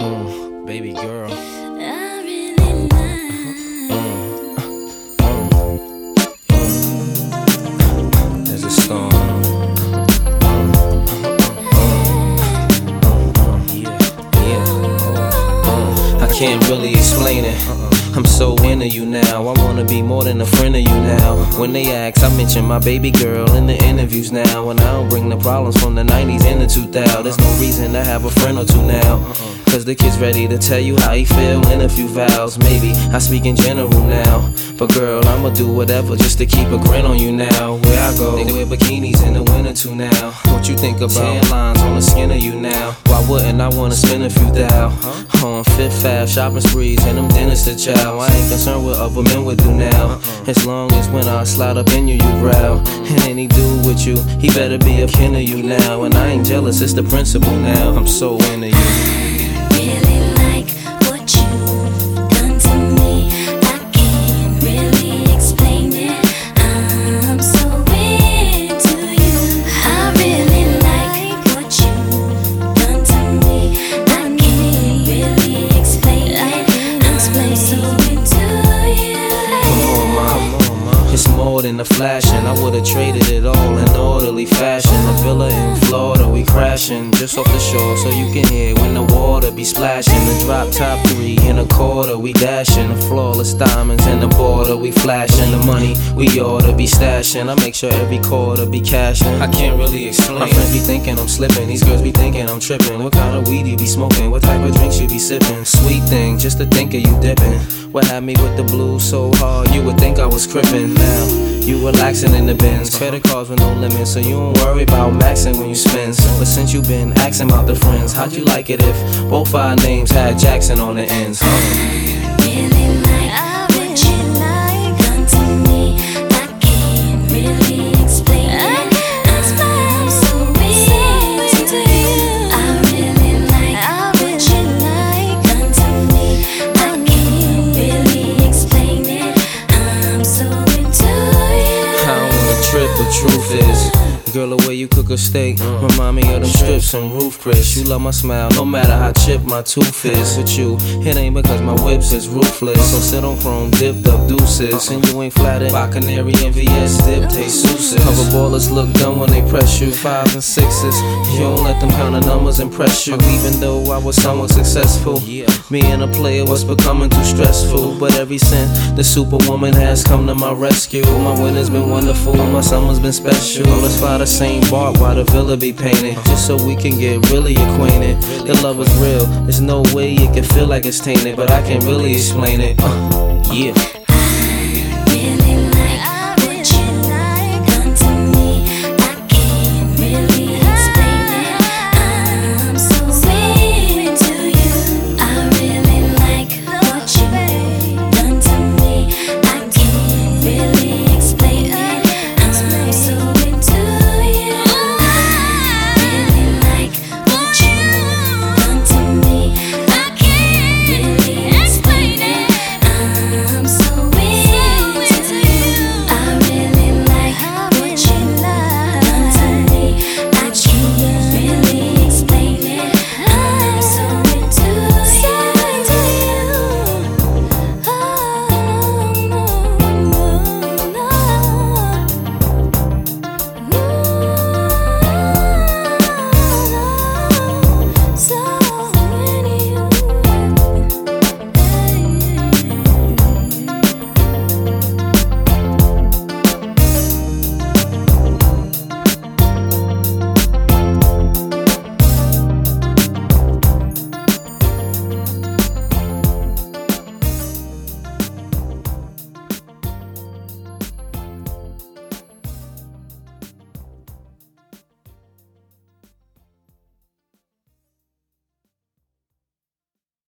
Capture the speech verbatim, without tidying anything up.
Mm, baby girl. I really like. There's a storm. Yeah, yeah. I can't really explain it. I'm so into you now. I wanna be more than a friend of you now. When they ask, I mention my baby girl in the interviews now. And I don't bring the problems from the nineties and the two thousands. There's no reason to have a friend or two now. Cause the kid's ready to tell you how he feel in a few vows. Maybe I speak in general now, but girl, I'ma do whatever just to keep a grin on you now. Where I go, they wear bikinis in the winter too now. What you think about tan lines on the skin of you now? Why wouldn't I wanna spend a few thou on Fifth Ave shopping sprees and them dinners to chow? I ain't concerned what other men would do now, as long as when I slide up in you, you growl. And any dude with you, he better be a kin of you now. And I ain't jealous, it's the principle now. I'm so into you. Really like what you've done to me. I can't really explain it. I'm so into you. I really like what you've done to me. I can't really explain it. I'm so into you. Come on, ma. It's more than a flashing. I would've traded it all in orderly fashion. A villa in Florida, we crashing just off the shore, so you can hear when the water be splashing. The drop top three in a quarter, we dashing. The flawless diamonds in the border, we flashing. The money we oughta be stashing. I make sure every quarter be cashing. I can't really explain. My friends be thinking I'm slipping. These girls be thinking I'm tripping. What kind of weed you be smoking? What type of drinks you be sipping? Sweet thing, just to think of you dipping. What had me with the blues so hard, you would think I was crippin'. Now you relaxing in the bins, credit cards with no limits, so you don't worry about maxing when you spend. But since you been asking about the friends, how'd you like it if both our names had Jackson on the ends? Huh? Really like what you like done to me. I can't really explain it. I'm so into you. I really like what you like done to me. I can't really explain it. I'm so into you. I don't wanna trip, but truth is, girl, the way you cook a steak remind me of them strips and Roof Chris. You love my smile, no matter how chipped my tooth is. With you, it ain't because my whips is ruthless. So sit on chrome, dipped up deuces, and you ain't flattered by Canary and V S dip, they Souses. Cover ballers look dumb when they press you. Fives and sixes, you don't let them count the numbers impress you. Even though I was somewhat successful, me and a player was becoming too stressful. But ever since the superwoman has come to my rescue, my winter's been wonderful, my summer's been special. Let's fly the same bark while the villa be painted, just so we can get really acquainted. The love is real, there's no way it can feel like it's tainted, but I can't really explain it. Uh, yeah.